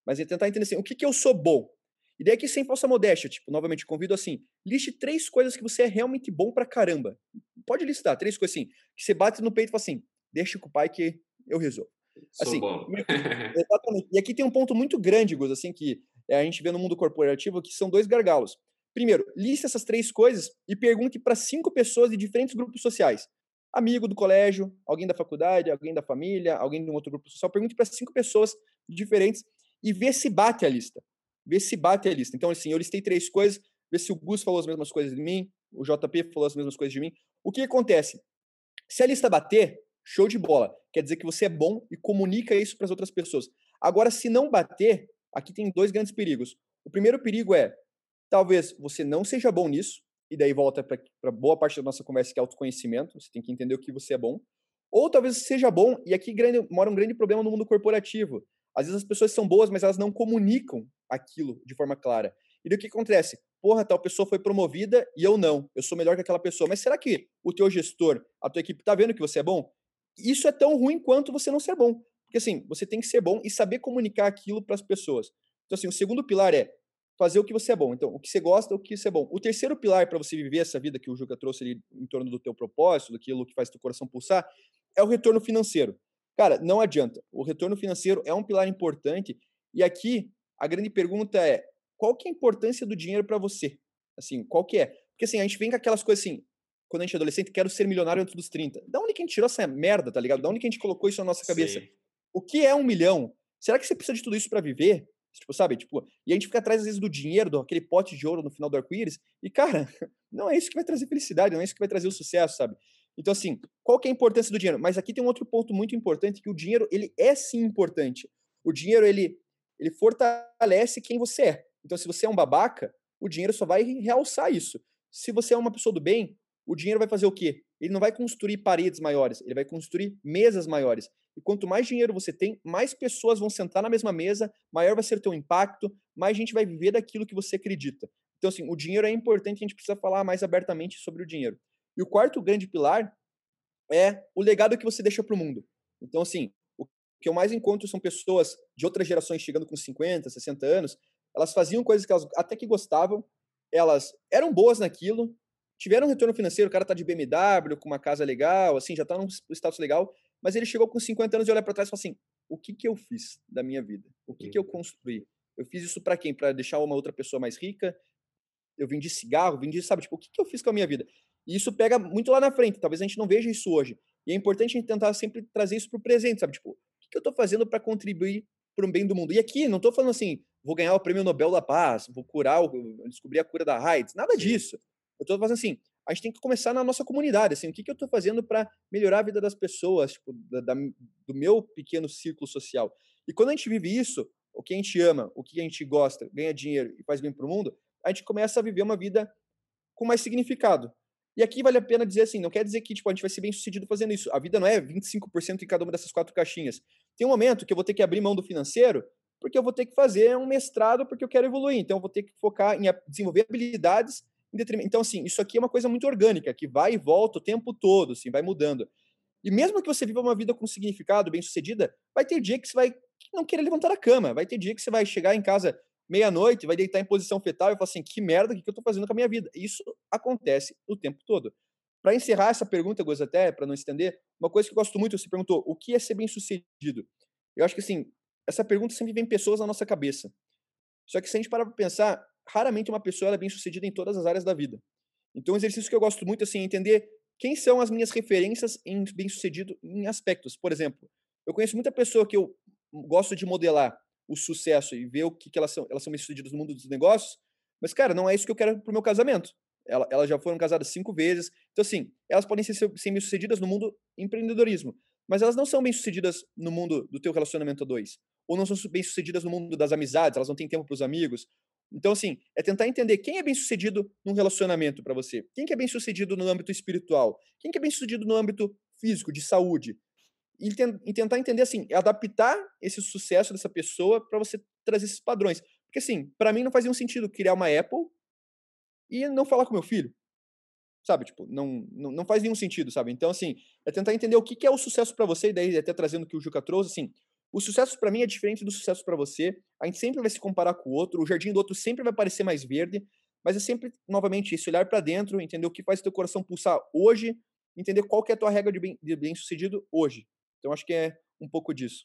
mas é tentar entender assim, o que, que eu sou bom. E daí aqui sem falsa modéstia, tipo, novamente convido assim, liste três coisas que você é realmente bom pra caramba. Pode listar três coisas assim, que você bate no peito e fala assim, deixa com o pai que eu resolvo. Sou Assim, bom. e aqui, exatamente. E aqui tem um ponto muito grande, Gus, assim, que a gente vê no mundo corporativo, que são dois gargalos. Primeiro, liste essas três coisas e pergunte para cinco pessoas de diferentes grupos sociais. Amigo do colégio, alguém da faculdade, alguém da família, alguém de um outro grupo social. Pergunte para cinco pessoas diferentes e vê se bate a lista. Vê se bate a lista. Então, assim, eu listei três coisas, vê se o Gus falou as mesmas coisas de mim, o J P falou as mesmas coisas de mim. O que acontece? Se a lista bater, show de bola. Quer dizer que você é bom e comunica isso para as outras pessoas. Agora, se não bater, aqui tem dois grandes perigos. O primeiro perigo é, talvez você não seja bom nisso, e daí volta para boa parte da nossa conversa que é autoconhecimento, você tem que entender o que você é bom. Ou talvez você seja bom, e aqui grande, mora um grande problema no mundo corporativo. Às vezes as pessoas são boas, mas elas não comunicam aquilo de forma clara. E daí o que acontece? Porra, tal pessoa foi promovida e eu não. Eu sou melhor que aquela pessoa. Mas será que o teu gestor, a tua equipe, tá vendo que você é bom? Isso é tão ruim quanto você não ser bom. Porque assim, você tem que ser bom e saber comunicar aquilo para as pessoas. Então assim, o segundo pilar é fazer o que você é bom. Então, o que você gosta, o que você é bom. O terceiro pilar para você viver essa vida que o Juca trouxe ali em torno do teu propósito, daquilo que faz teu coração pulsar, é o retorno financeiro. Cara, não adianta. O retorno financeiro é um pilar importante. E aqui, a grande pergunta é, qual que é a importância do dinheiro para você? Assim, qual que é? Porque assim, a gente vem com aquelas coisas assim, quando a gente é adolescente, quero ser milionário antes dos trinta. Da onde que a gente tirou essa merda, tá ligado? Da onde que a gente colocou isso na nossa cabeça? Sim. O que é um milhão? Será que você precisa de tudo isso para viver? Tipo, sabe? Tipo, e a gente fica atrás, às vezes, do dinheiro, do aquele pote de ouro no final do arco-íris. E, cara, não é isso que vai trazer felicidade, não é isso que vai trazer o sucesso, sabe? Então, assim, qual que é a importância do dinheiro? Mas aqui tem um outro ponto muito importante, que o dinheiro, ele é sim importante. O dinheiro, ele, ele fortalece quem você é. Então, se você é um babaca, o dinheiro só vai realçar isso. Se você é uma pessoa do bem, o dinheiro vai fazer o quê? Ele não vai construir paredes maiores, ele vai construir mesas maiores. E quanto mais dinheiro você tem, mais pessoas vão sentar na mesma mesa, maior vai ser o teu impacto, mais gente vai viver daquilo que você acredita. Então, assim, o dinheiro é importante, a gente precisa falar mais abertamente sobre o dinheiro. E o quarto grande pilar é o legado que você deixa para o mundo. Então, assim, o que eu mais encontro são pessoas de outras gerações chegando com cinquenta, sessenta anos, elas faziam coisas que elas até que gostavam, elas eram boas naquilo, tiveram um retorno financeiro, o cara tá de B M W, com uma casa legal, assim, já tá num status legal, mas ele chegou com cinquenta anos e olha para trás e fala assim, o que que eu fiz da minha vida? O que que eu construí? Eu fiz isso para quem? Para deixar uma outra pessoa mais rica? Eu vendi cigarro, vendi, sabe, tipo, o que que eu fiz com a minha vida? E isso pega muito lá na frente, talvez a gente não veja isso hoje. E é importante a gente tentar sempre trazer isso pro presente, sabe? Tipo, o que que eu tô fazendo para contribuir para o bem do mundo? E aqui, não tô falando assim, vou ganhar o prêmio Nobel da Paz, vou curar, o, descobrir a cura da AIDS, nada Sim. disso. Eu tô fazendo assim, a gente tem que começar na nossa comunidade, assim, o que que eu tô fazendo para melhorar a vida das pessoas, tipo, da, da, do meu pequeno círculo social. E quando a gente vive isso, o que a gente ama, o que a gente gosta, ganha dinheiro e faz bem pro mundo, a gente começa a viver uma vida com mais significado. E aqui vale a pena dizer assim, não quer dizer que tipo, a gente vai ser bem sucedido fazendo isso. A vida não é vinte e cinco por cento em cada uma dessas quatro caixinhas. Tem um momento que eu vou ter que abrir mão do financeiro, porque eu vou ter que fazer um mestrado porque eu quero evoluir. Então eu vou ter que focar em desenvolver habilidades em detrimento. Então, assim, isso aqui é uma coisa muito orgânica, que vai e volta o tempo todo, assim, vai mudando. E mesmo que você viva uma vida com significado, bem sucedida, vai ter dia que você vai não querer levantar da cama, vai ter dia que você vai chegar em casa meia-noite, vai deitar em posição fetal e falar assim, que merda, o que eu tô fazendo com a minha vida? Isso acontece o tempo todo. Para encerrar essa pergunta, Gus, até, para não estender, uma coisa que eu gosto muito, você perguntou, o que é ser bem-sucedido? Eu acho que, assim, essa pergunta sempre vem pessoas na nossa cabeça. Só que se a gente parar para pensar, raramente uma pessoa ela é bem-sucedida em todas as áreas da vida. Então, um exercício que eu gosto muito, assim, é entender quem são as minhas referências em bem-sucedido em aspectos. Por exemplo, eu conheço muita pessoa que eu gosto de modelar o sucesso e ver o que, que elas são, elas são bem-sucedidas no mundo dos negócios, mas, cara, não é isso que eu quero pro meu casamento. Ela, elas já foram casadas cinco vezes. Então, assim, elas podem ser, ser bem-sucedidas no mundo empreendedorismo, mas elas não são bem-sucedidas no mundo do teu relacionamento a dois. Ou não são bem-sucedidas no mundo das amizades, elas não têm tempo pros amigos. Então, assim, é tentar entender quem é bem-sucedido num relacionamento para você. Quem que é bem-sucedido no âmbito espiritual? Quem que é bem-sucedido no âmbito físico, de saúde? E, ten- e tentar entender, assim, adaptar esse sucesso dessa pessoa para você trazer esses padrões. Porque, assim, para mim não fazia um sentido criar uma Apple e não falar com meu filho, sabe? Tipo, não, não, não faz nenhum sentido, sabe? Então, assim, é tentar entender o que, que é o sucesso para você, e daí até trazendo o que o Juca trouxe, assim, O sucesso para mim é diferente do sucesso para você. A gente sempre vai se comparar com o outro, o jardim do outro sempre vai parecer mais verde, mas é sempre, novamente, isso, olhar para dentro, entender o que faz teu coração pulsar hoje, entender qual que é a tua regra de bem, de bem-sucedido hoje. Então, acho que é um pouco disso.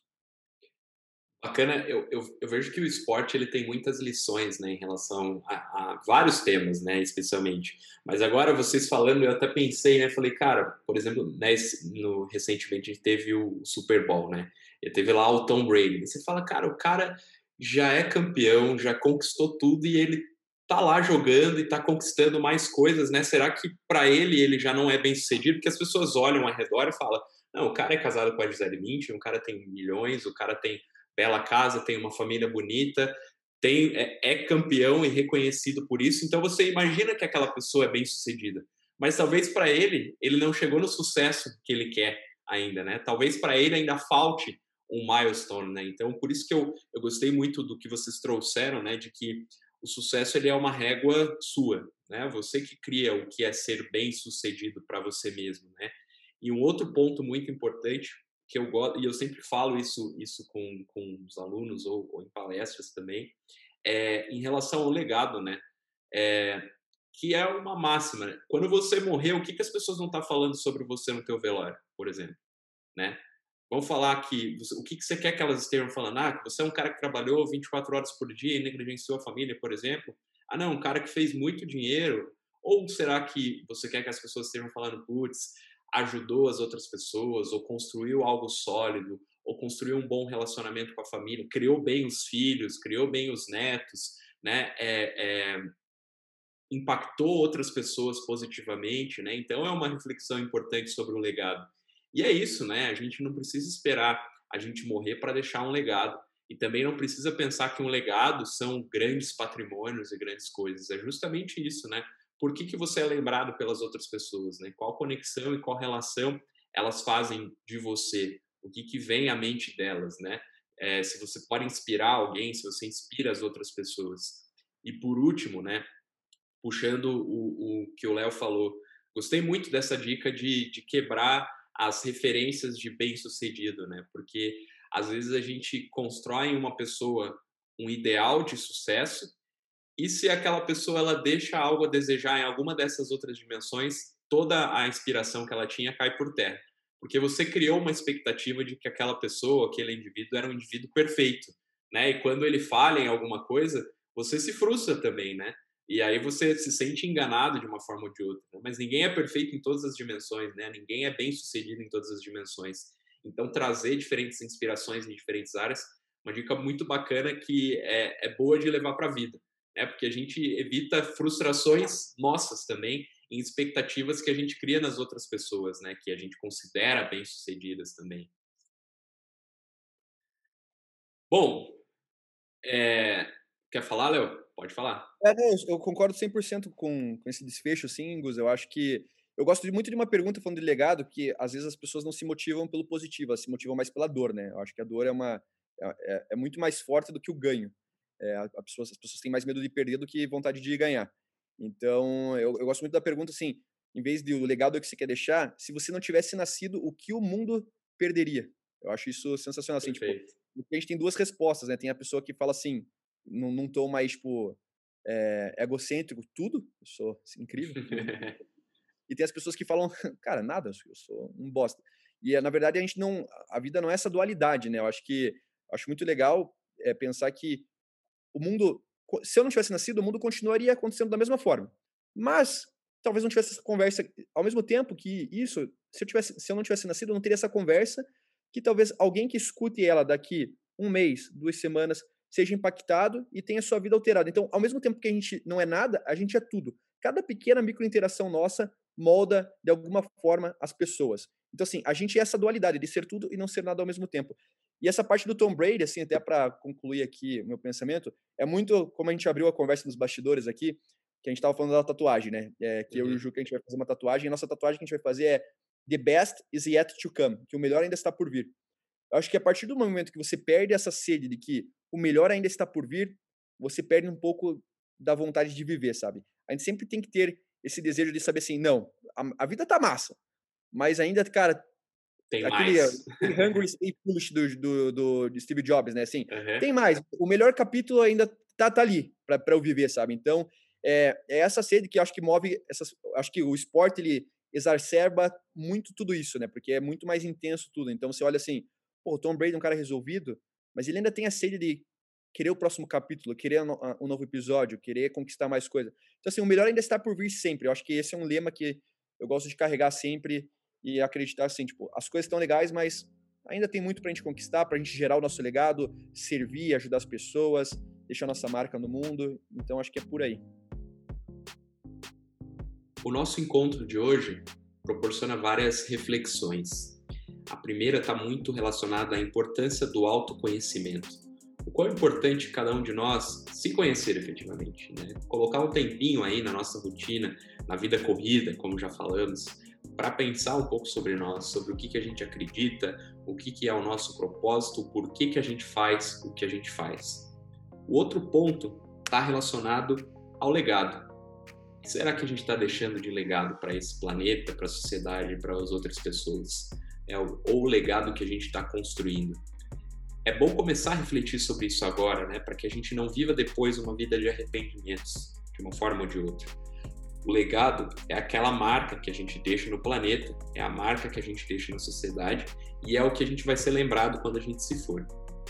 Bacana, eu, eu, eu vejo que o esporte ele tem muitas lições, né, em relação a, a vários temas, né, especialmente. Mas agora vocês falando, eu até pensei, né, falei, cara, por exemplo, né, esse- no, recentemente a gente teve o Super Bowl, né, e teve lá o Tom Brady. Você fala, cara, o cara já é campeão, já conquistou tudo e ele tá lá jogando e tá conquistando mais coisas, né? Será que para ele ele já não é bem sucedido? Porque as pessoas olham ao redor e falam, não, o cara é casado com a Gisele Bündchen, o cara tem milhões, o cara tem bela casa, tem uma família bonita, tem, é, é campeão e reconhecido por isso. Então você imagina que aquela pessoa é bem sucedida. Mas talvez para ele, ele não chegou no sucesso que ele quer ainda, né? Talvez para ele ainda falte um milestone, né? Então por isso que eu, eu gostei muito do que vocês trouxeram, né? De que o sucesso ele é uma régua sua, né? Você que cria o que é ser bem sucedido para você mesmo, né? E um outro ponto muito importante que eu gosto, e eu sempre falo isso, isso com, com os alunos ou, ou em palestras também, é em relação ao legado, né? É, que é uma máxima, né? Quando você morrer, o que, que as pessoas vão estar falando sobre você no teu velório, por exemplo, né? Vão falar que, o que, que você quer que elas estejam falando? Ah, que você é um cara que trabalhou vinte e quatro horas por dia e negligenciou a família, por exemplo. Ah, não, um cara que fez muito dinheiro. Ou será que você quer que as pessoas estejam falando, putz, ajudou as outras pessoas, ou construiu algo sólido, ou construiu um bom relacionamento com a família, criou bem os filhos, criou bem os netos, né? É, é, impactou outras pessoas positivamente, né? Então é uma reflexão importante sobre o legado. E é isso, né? A gente não precisa esperar a gente morrer para deixar um legado. E também não precisa pensar que um legado são grandes patrimônios e grandes coisas. É justamente isso, né? Por que, que você é lembrado pelas outras pessoas, né? Qual conexão e qual relação elas fazem de você? O que, que vem à mente delas, né? É, se você pode inspirar alguém, se você inspira as outras pessoas. E por último, né? Puxando o, o que o Léo falou, gostei muito dessa dica de, de quebrar as referências de bem-sucedido, né? Porque às vezes a gente constrói em uma pessoa um ideal de sucesso e se aquela pessoa ela deixa algo a desejar em alguma dessas outras dimensões, toda a inspiração que ela tinha cai por terra. Porque você criou uma expectativa de que aquela pessoa, aquele indivíduo era um indivíduo perfeito, né? E quando ele falha em alguma coisa, você se frustra também, né? E aí você se sente enganado de uma forma ou de outra. Né? Mas ninguém é perfeito em todas as dimensões, né? Ninguém é bem sucedido em todas as dimensões. Então, trazer diferentes inspirações em diferentes áreas, uma dica muito bacana que é, é boa de levar para a vida, né? Porque a gente evita frustrações nossas também em expectativas que a gente cria nas outras pessoas, né? Que a gente considera bem-sucedidas também. Bom, é... quer falar, Léo? Pode falar. É, não, eu concordo cem por cento com, com esse desfecho, sim, Gus. Eu acho que. Eu gosto de- muito de uma pergunta falando de legado, que às vezes as pessoas não se motivam pelo positivo, elas se motivam mais pela dor, né? Eu acho que a dor é uma. É, é- é muito mais forte do que o ganho. É, a, a pessoa, as pessoas têm mais medo de perder do que vontade de ganhar. Então, eu, eu gosto muito da pergunta assim: em vez de o legado que você quer deixar, se você não tivesse nascido, o que o mundo perderia? Eu acho isso sensacional. Assim, tipo, Perfeito. porque a gente tem duas respostas, né? Tem a pessoa que fala assim, num, num tom mais, tipo é, egocêntrico, tudo, eu sou assim, incrível, tudo. E tem as pessoas que falam, cara, nada, eu sou um bosta. E na verdade a gente não, a vida não é essa dualidade, né? Eu acho que acho muito legal é, pensar que o mundo, se eu não tivesse nascido, o mundo continuaria acontecendo da mesma forma. Mas talvez não tivesse essa conversa ao mesmo tempo que isso, se eu tivesse, se eu não tivesse nascido, eu não teria essa conversa que talvez alguém que escute ela daqui um mês, duas semanas, seja impactado e tenha sua vida alterada. Então, ao mesmo tempo que a gente não é nada, a gente é tudo. Cada pequena microinteração nossa molda de alguma forma as pessoas. Então, assim, a gente é essa dualidade de ser tudo e não ser nada ao mesmo tempo. E essa parte do Tom Brady, assim, até para concluir aqui o meu pensamento, é muito como a gente abriu a conversa nos bastidores aqui, que a gente estava falando da tatuagem, né? É, que eu e o Uhum. Juca, a gente vai fazer uma tatuagem, e a nossa tatuagem que a gente vai fazer é The best is yet to come, que o melhor ainda está por vir. Eu acho que a partir do momento que você perde essa sede de que o melhor ainda está por vir, você perde um pouco da vontade de viver, sabe? A gente sempre tem que ter esse desejo de saber assim, não, a, a vida tá massa, mas ainda, cara, Tem aquele, mais. aquele Hungry Stay Foolish do, do, do, do Steve Jobs, né? Assim, Uhum. tem mais. O melhor capítulo ainda tá, tá ali para eu viver, sabe? Então, é, é essa sede que eu acho que move essas. Acho que o esporte ele exacerba muito tudo isso, né? Porque é muito mais intenso tudo. Então você olha assim, pô, o Tom Brady é um cara resolvido, mas ele ainda tem a sede de querer o próximo capítulo, querer um novo episódio, querer conquistar mais coisa. Então assim, o melhor ainda está por vir sempre. Eu acho que esse é um lema que eu gosto de carregar sempre e acreditar assim, tipo, as coisas estão legais, mas ainda tem muito pra gente conquistar, pra gente gerar o nosso legado, servir, ajudar as pessoas, deixar nossa marca no mundo. Então acho que é por aí. O nosso encontro de hoje proporciona várias reflexões. A primeira está muito relacionada à importância do autoconhecimento. O quão é importante cada um de nós se conhecer efetivamente, né? Colocar um tempinho aí na nossa rotina, na vida corrida, como já falamos, para pensar um pouco sobre nós, sobre o que, que a gente acredita, o que, que é o nosso propósito, por que, que a gente faz o que a gente faz. O outro ponto está relacionado ao legado. O que será que a gente está deixando de legado para esse planeta, para a sociedade, para as outras pessoas? É o, ou o legado que a gente está construindo? É bom começar a refletir sobre isso agora, né? Para que a gente não viva depois uma vida de arrependimentos, de uma forma ou de outra. O legado é aquela marca que a gente deixa no planeta, é a marca que a gente deixa na sociedade e é o que a gente vai ser lembrado quando a gente se for.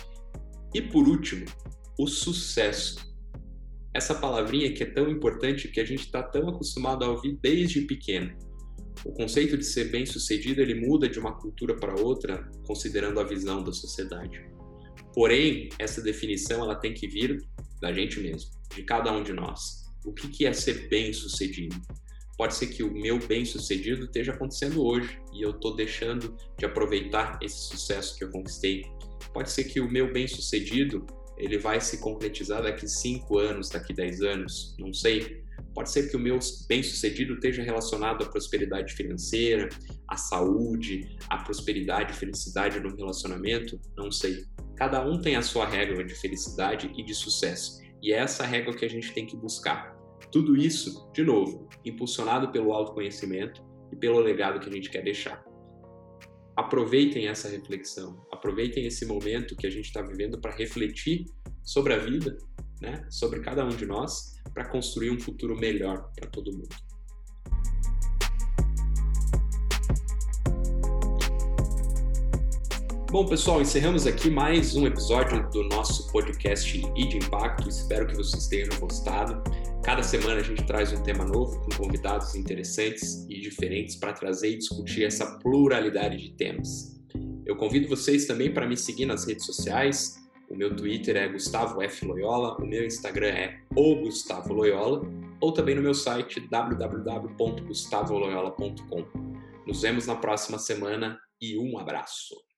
E por último, o sucesso. Essa palavrinha que é tão importante, que a gente está tão acostumado a ouvir desde pequeno. O conceito de ser bem-sucedido ele muda de uma cultura para outra, considerando a visão da sociedade. Porém, essa definição ela tem que vir da gente mesmo, de cada um de nós. O que é ser bem-sucedido? Pode ser que o meu bem-sucedido esteja acontecendo hoje e eu estou deixando de aproveitar esse sucesso que eu conquistei. Pode ser que o meu bem-sucedido ele vai se concretizar daqui cinco anos, daqui dez anos, não sei. Pode ser que o meu bem-sucedido esteja relacionado à prosperidade financeira, à saúde, à prosperidade e felicidade no relacionamento, não sei. Cada um tem a sua regra de felicidade e de sucesso. E é essa regra que a gente tem que buscar. Tudo isso, de novo, impulsionado pelo autoconhecimento e pelo legado que a gente quer deixar. Aproveitem essa reflexão, aproveitem esse momento que a gente está vivendo para refletir sobre a vida, né? Sobre cada um de nós, para construir um futuro melhor para todo mundo. Bom, pessoal, encerramos aqui mais um episódio do nosso podcast I de Impacto. Espero que vocês tenham gostado. Cada semana a gente traz um tema novo com convidados interessantes e diferentes para trazer e discutir essa pluralidade de temas. Eu convido vocês também para me seguir nas redes sociais. O meu Twitter é Gustavo F. Loyola, o meu Instagram é o Gustavo Loyola, ou também no meu site w w w ponto gustavo loyola ponto com. Nos vemos na próxima semana e um abraço!